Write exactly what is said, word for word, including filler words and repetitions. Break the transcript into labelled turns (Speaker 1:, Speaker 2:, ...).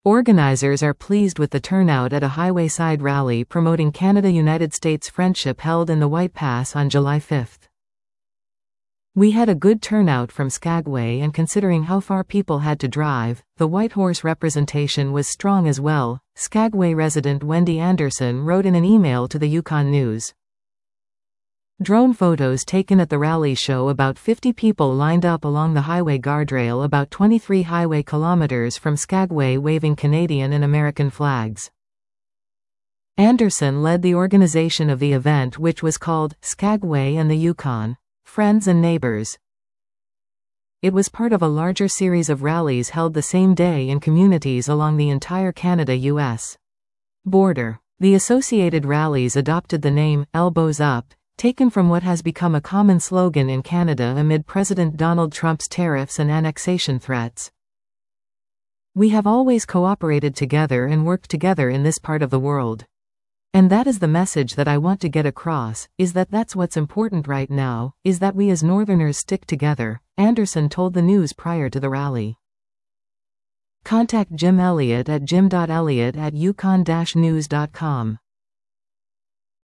Speaker 1: Organizers are pleased with the turnout at a highway-side rally promoting Canada-United States friendship held in the White Pass on July fifth. We had a good turnout from Skagway, and considering how far people had to drive, the Whitehorse representation was strong as well, Skagway resident Wendy Anderson wrote in an email to the Yukon News. Drone photos taken at the rally show about fifty people lined up along the highway guardrail about twenty-three highway kilometers from Skagway waving Canadian and American flags. Anderson led the organization of the event, which was called Skagway and the Yukon, Friends and Neighbors. It was part of a larger series of rallies held the same day in communities along the entire Canada-U S border. The associated rallies adopted the name Elbows Up, taken from what has become a common slogan in Canada amid President Donald Trump's tariffs and annexation threats. We have always cooperated together and worked together in this part of the world. And that is the message that I want to get across, is that that's what's important right now, is that we as Northerners stick together, Anderson told the News prior to the rally. Contact Jim Elliott at jim dot elliott at yukon dash news dot com.